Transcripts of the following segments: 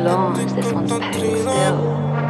Long, Stefan Still.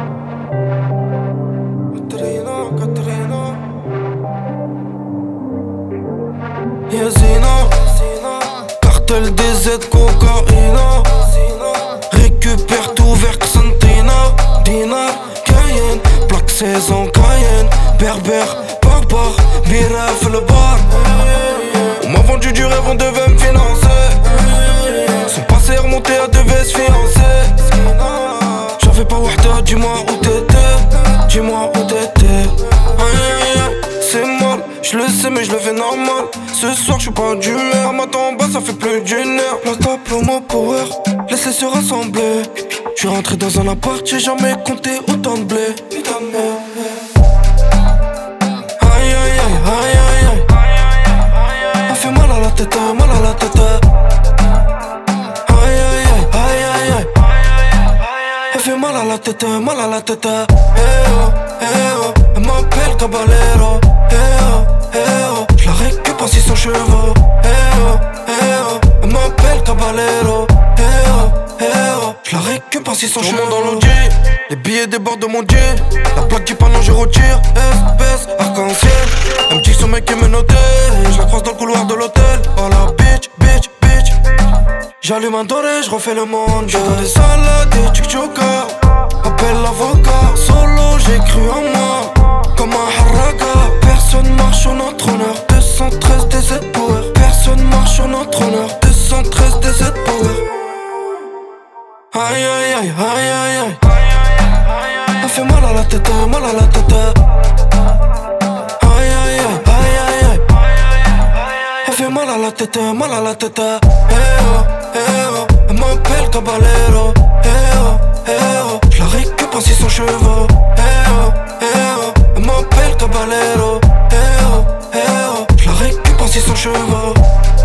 Yazina, cartel DZ, cocaïna. Récupère tout vers Xantina. Dinar, Cayenne, plaque saison Cayenne. Berbère, Barbar, Biref le bar. On m'a vendu du rêve, on devait me financer. Son passé remonté à devait se fiancer. J'avais pas Wahda, dis-moi où t'étais. Dis-moi où t'étais. C'est mal, je le sais mais je le fais normal. Ce soir je suis pas d'humeur. M'attends en bas ça fait plus d'une heure. La top promo power, laissez se rassembler. Je suis rentré dans un appart, j'ai jamais compté autant de blé. Aïe aïe aïe aïe aïe aïe. Ça fait mal à la tête, mal à la tête. Aïe aïe aïe aïe aïe aïe. Elle fait mal à la tête, mal à la tête. Eh oh, eh oh, elle m'appelle Caballero. Eh oh, eh oh, je la récupère 600 chevaux. Eh oh, eh oh, elle m'appelle Caballero. Eh oh, eh oh, je la récupère 600 chevaux. Je dans l'Audi, les billets débordent de mon jean. La plaque du panneau je retire. SPS, arc-en-ciel. Elle me dit que son mec est menotté. Je la croise dans le couloir de l'hôtel. Oh la bitch, bitch, bitch. J'allume un doré, je refais le monde. J'suis dans des salades et tchuk-tchuka. Appelle l'avocat, solo j'ai cru en moi. Comme un haraka, personne marche sur notre honneur. 213 DZ Power, personne marche sur notre honneur. 213 DZ Power. Aïe aïe aïe aïe aïe aïe. Elle fait mal à la tête, mal à la tête. Aïe aïe aïe aïe aïe aïe. Elle fait mal à la tête, mal à la tête. Eh oh, eh oh, elle m'appelle Caballero. Eh oh, eh oh, je la récupère 600 chevaux. Eh oh, eh oh, elle m'appelle Caballero. Eh oh, eh oh, je la récupère 600 chevaux.